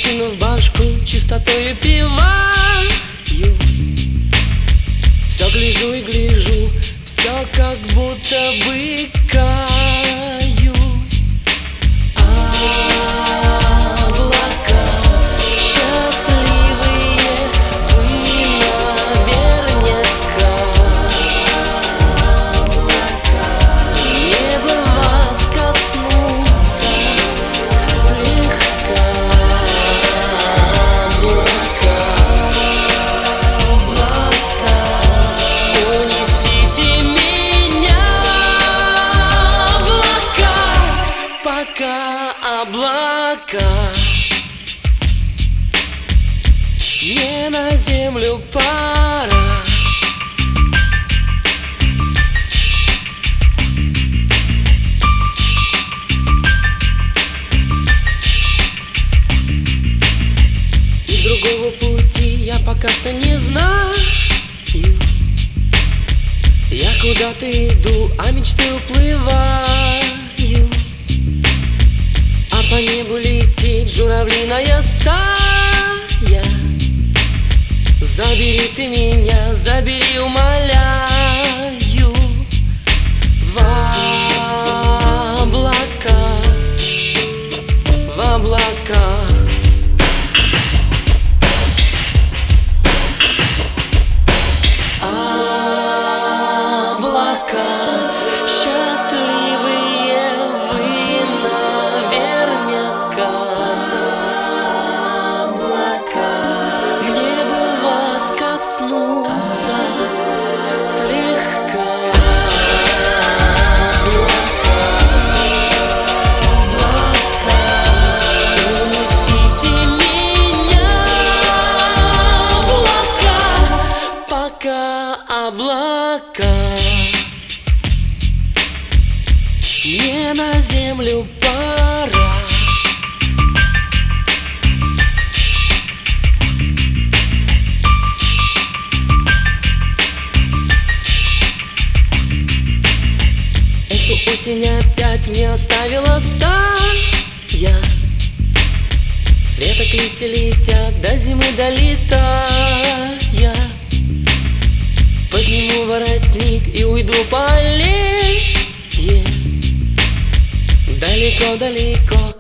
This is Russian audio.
Откинув башку, чистотою пиваюсь. Все гляжу и гляжу, все как будто бы каюсь. Облака счастливые, вы наверняка. Небо вас коснутся слегка. Облака, унесите меня, облака, пока облака не на землю пора. И другого пути я пока что не знаю. Я куда-то иду, а мечты уплывают. А по небу летит журавлиная стая. Забери ты меня, забери, умоляю, в облака, в облака. Облака счастливые, вы наверняка. Облака, мне бы вас коснуться слегка. Облака, унесите меня, облака, пока облака не на землю пора. Эту осень опять мне оставила стая. Светок листья летят, до зимы долетая. Подниму воротник и уйду по аллее. Далеко-далеко